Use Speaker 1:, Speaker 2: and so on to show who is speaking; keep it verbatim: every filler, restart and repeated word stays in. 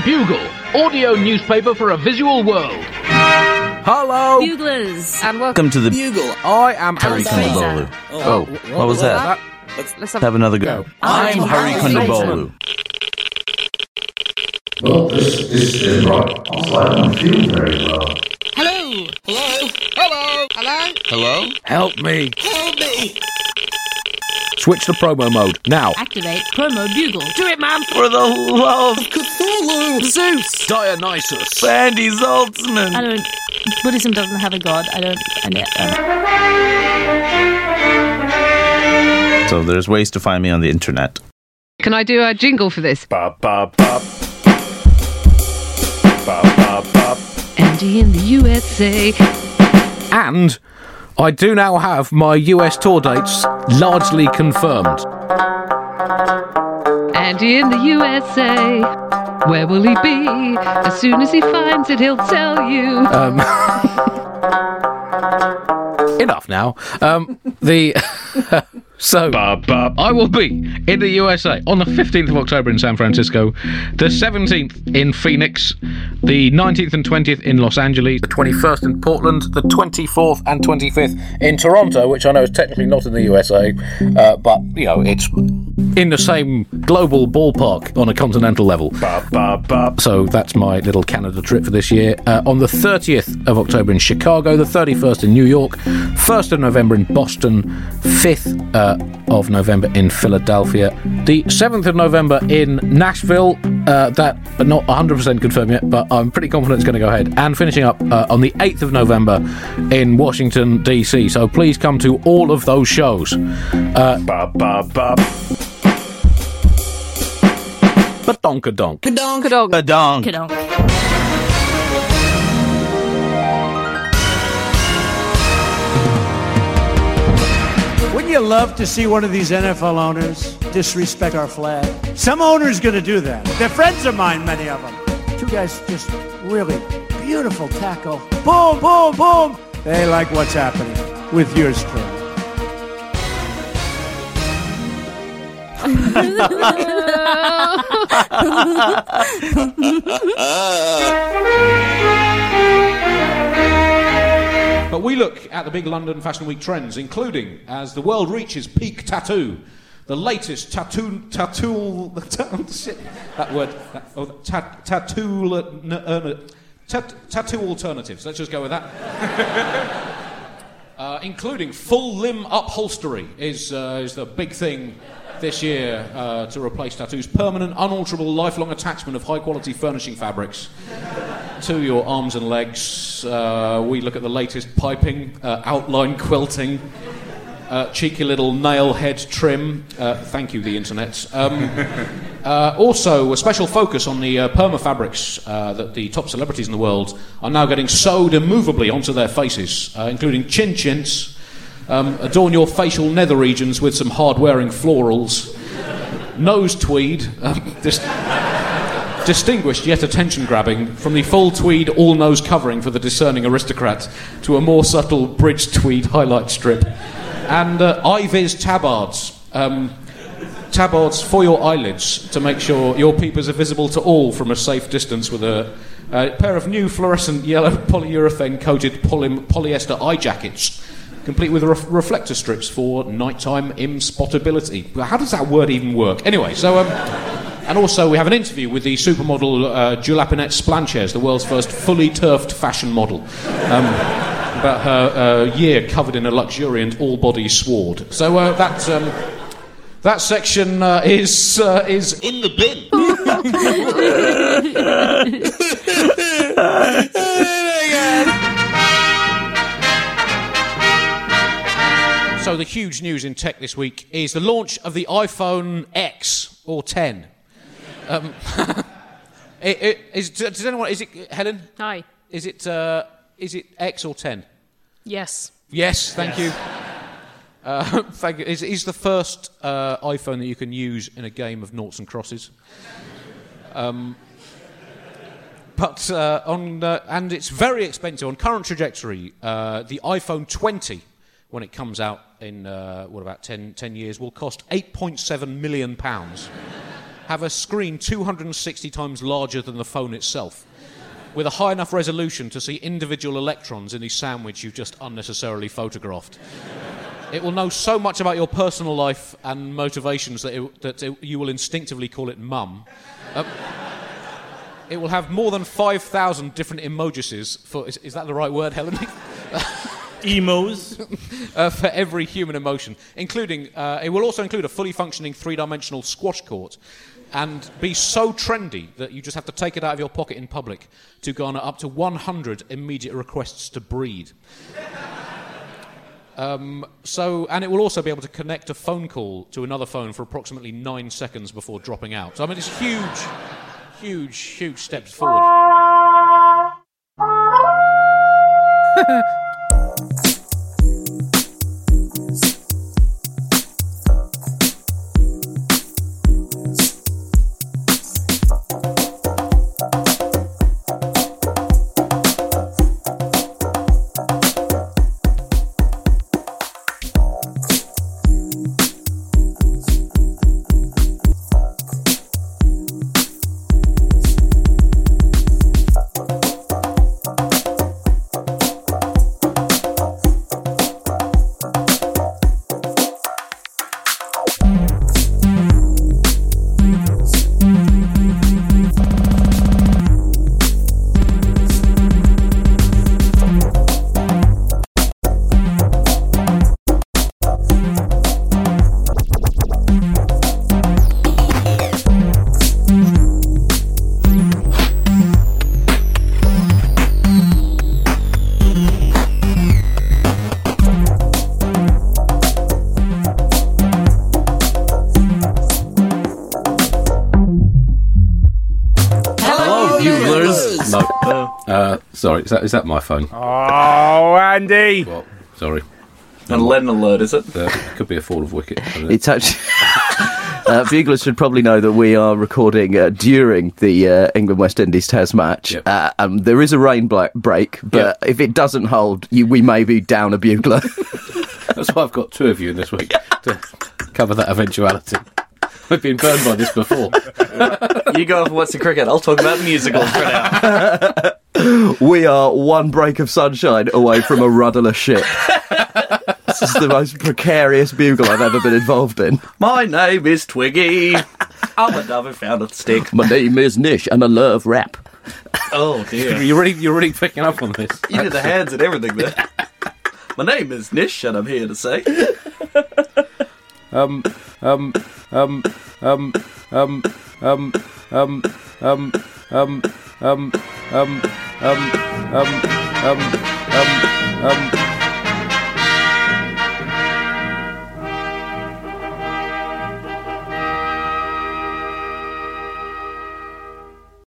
Speaker 1: Bugle, audio newspaper for a visual world.
Speaker 2: Hello,
Speaker 3: Buglers,
Speaker 2: and welcome to the Bugle. I am Harry Kondabolu. Oh, oh, what was that?
Speaker 3: Let's, let's
Speaker 2: have, have another go. go. I'm, I'm Harry Kondabolu.
Speaker 4: Well, this, this is right. Also, I don't feel very well.
Speaker 3: Hello.
Speaker 5: Hello. Hello. Hello.
Speaker 2: Hello. Help me.
Speaker 5: Help me.
Speaker 2: Switch to promo mode now.
Speaker 3: Activate promo bugle. Do it, man.
Speaker 2: For the love of
Speaker 5: Cthulhu,
Speaker 2: Zeus, Dionysus, Sandy Zaltzman.
Speaker 3: I don't. Buddhism doesn't have a god. I don't. I, um.
Speaker 2: So there's ways to find me on the internet.
Speaker 6: Can I do a jingle for this?
Speaker 2: Bop bop bop. Bop bop bop.
Speaker 6: Andy in the U S A.
Speaker 2: And I do now have my U S tour dates largely confirmed.
Speaker 6: Andy in the U S A. Where will he be? As soon as he finds it, he'll tell you.
Speaker 2: Um, enough now. Um, the... So,
Speaker 1: Bub, bub. I will be in the U S A on the fifteenth of October in San Francisco, the seventeenth in Phoenix, the nineteenth and twentieth in Los Angeles,
Speaker 2: the twenty-first in Portland, the twenty-fourth and twenty-fifth in Toronto, which I know is technically not in the U S A, uh, but, you know, it's in the same global ballpark on a continental level. Bub, bub, bub. So that's my little Canada trip for this year. Uh, on the thirtieth of October in Chicago, the thirty-first in New York, first of November in Boston, fifth uh, of November in Philadelphia, the seventh of November in Nashville, uh, that not one hundred percent confirmed yet, but I'm pretty confident it's going to go ahead, and finishing up uh, on the eighth of November in Washington, D C. So please come to all of those shows. Uh, ba, ba, ba. Badonka-donk.
Speaker 3: Kadonk.
Speaker 2: Badonk.
Speaker 3: Kadonk.
Speaker 7: Wouldn't you love to see one of these N F L owners disrespect our flag? Some owner's going to do that. They're friends of mine, many of them. Two guys just really beautiful tackle. Boom, boom, boom. They like what's happening with yours truly.
Speaker 8: But we look at the big London Fashion Week trends, including, as the world reaches peak tattoo, the latest tattoo, tattoo, shit, that word, that, oh, ta, tattoo, uh, uh, tat, tattoo alternatives, let's just go with that. uh, including full limb upholstery is, uh, is the big thing this year uh, to replace tattoos. Permanent, unalterable, lifelong attachment of high-quality furnishing fabrics to your arms and legs. Uh, we look at the latest piping, uh, outline quilting, uh, cheeky little nail head trim. Uh, thank you, the internet. Um, uh, also, a special focus on the uh, perma fabrics uh, that the top celebrities in the world are now getting sewed immovably onto their faces, uh, including chin chins. Um, adorn your facial nether regions with some hard-wearing florals. Nose tweed, um, dis- distinguished yet attention-grabbing, from the full tweed all-nose covering for the discerning aristocrat to a more subtle bridge tweed highlight strip. And uh, eye-vis tabards. Um, tabards for your eyelids to make sure your peepers are visible to all from a safe distance with a, a pair of new fluorescent yellow polyurethane-coated poly- polyester eye jackets, complete with ref- reflector strips for nighttime imspotability. How does that word even work? Anyway, so... Um, and also we have an interview with the supermodel uh, Julapinette Splanches, the world's first fully turfed fashion model, um, about her uh, year covered in a luxuriant all-body sward. So uh, that, um, that section uh, is, uh, is in the bin. So the huge news in tech this week is the launch of the iPhone X, or ten. Um, it, it, is, does anyone... Is it... Helen?
Speaker 3: Hi.
Speaker 8: Is it, uh, is it X or ten?
Speaker 3: Yes.
Speaker 8: Yes, thank yes. you. Uh, thank you. Is is the first uh, iPhone that you can use in a game of noughts and crosses. Um, but uh, on... Uh, and it's very expensive. On current trajectory, uh, the iPhone twenty... when it comes out in, uh, what, about ten, ten years, will cost eight point seven million pounds. have a screen two hundred sixty times larger than the phone itself, with a high enough resolution to see individual electrons in the sandwich you've just unnecessarily photographed. It will know so much about your personal life and motivations that, it, that it, you will instinctively call it mum. Uh, it will have more than five thousand different emojis for... Is, is that the right word, Helen?
Speaker 9: Emos.
Speaker 8: uh, for every human emotion, including... Uh, it will also include a fully functioning three-dimensional squash court and be so trendy that you just have to take it out of your pocket in public to garner up to one hundred immediate requests to breed. Um, so, and it will also be able to connect a phone call to another phone for approximately nine seconds before dropping out. So, I mean, it's huge, huge, huge steps forward.
Speaker 2: Sorry, is that is that my phone?
Speaker 9: Oh, Andy!
Speaker 2: What? Sorry.
Speaker 10: Not a Lennon alert, is it?
Speaker 2: Uh, could be a fall of wicket.
Speaker 11: It's actually... uh, Buglers should probably know that we are recording uh, during the uh, England-West Indies Test match. Yep. Uh, um, there is a rain bla- break, but yep. if it doesn't hold, you, we may be down a bugler.
Speaker 2: That's why I've got two of you this week, to cover that eventuality. We've been burned by this before.
Speaker 10: You go off and watch the cricket. I'll talk about musicals for now.
Speaker 11: We are one break of sunshine away from a rudderless ship. This is the most precarious bugle I've ever been involved in.
Speaker 10: My name is Twiggy. I'm a dove who found a stick.
Speaker 11: My name is Nish, and I love rap.
Speaker 10: Oh, dear.
Speaker 2: You're really, you're really picking up on this.
Speaker 10: You did the hands and everything there. My name is Nish, and I'm here to say...
Speaker 2: Um, um, um, um, um, um, um, um, um, um, um, um, um, um, um, um,